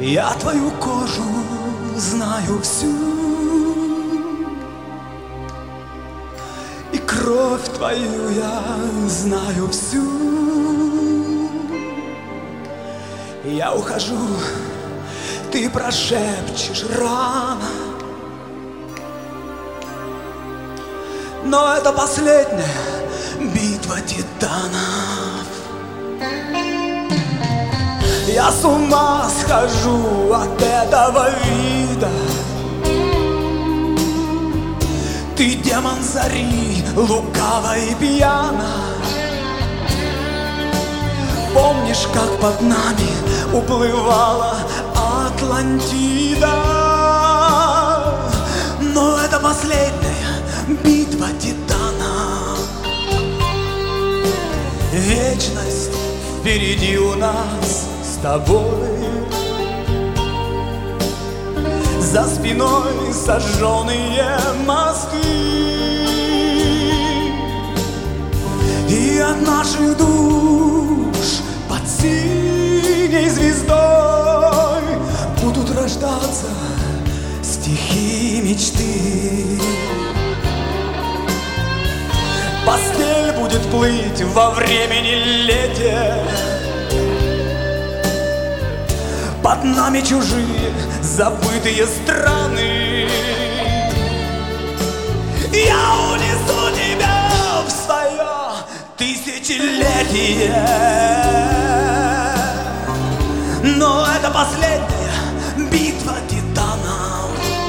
Я твою кожу знаю всю, и кровь твою я знаю всю. Я ухожу, ты прошепчешь рано, но это последняя битва титанов. Я с ума схожу от этого вида. Ты демон зари, лукава и пьяна. Помнишь, как под нами уплывала Атлантида? Но это последняя битва титанов. Вечность впереди у нас с тобой. За спиной сожженные мосты, и от наших душ под синей звездой будут рождаться стихи мечты. Постель будет плыть во времени лете. Под нами чужие, забытые страны. Я унесу тебя в свое тысячелетие. Но это последняя битва титанов.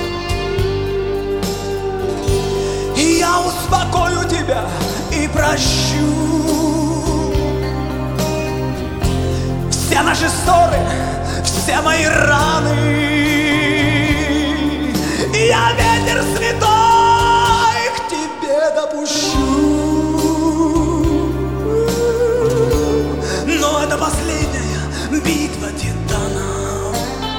И я успокою тебя и прощу все наши ссоры, все мои раны. Я ветер святой к тебе допущу. Но это последняя битва титанов.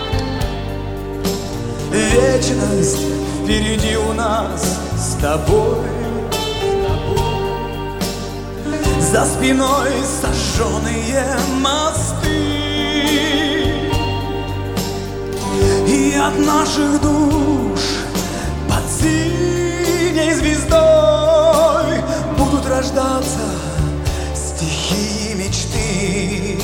Вечность впереди у нас с тобой. За спиной сожженные мосты, и от наших душ под синей звездой будут рождаться стихи мечты.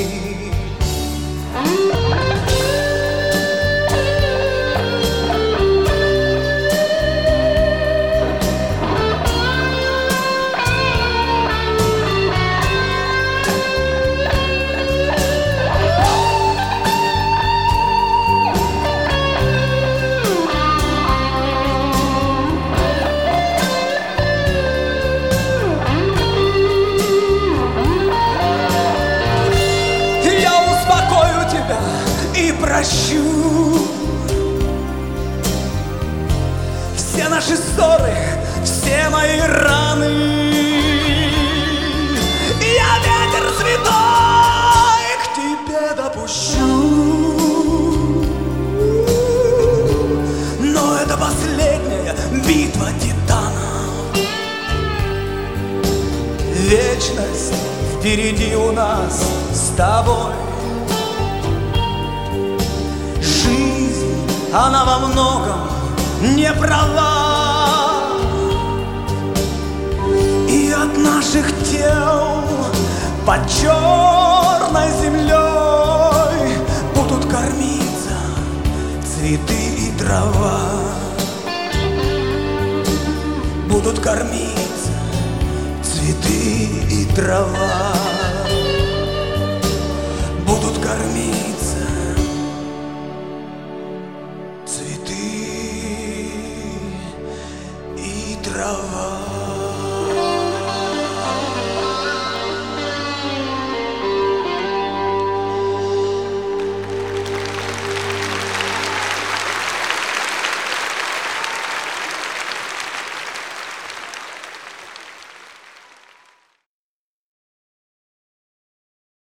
Прощу все наши ссоры, все мои раны. Я ветер святой к тебе допущу. Но это последняя битва титанов. Вечность впереди у нас с тобой. Она во многом не права, и от наших тел под черной землей будут кормиться цветы и трава. Будут кормиться цветы и трава. Будут кормиться цветы и трава.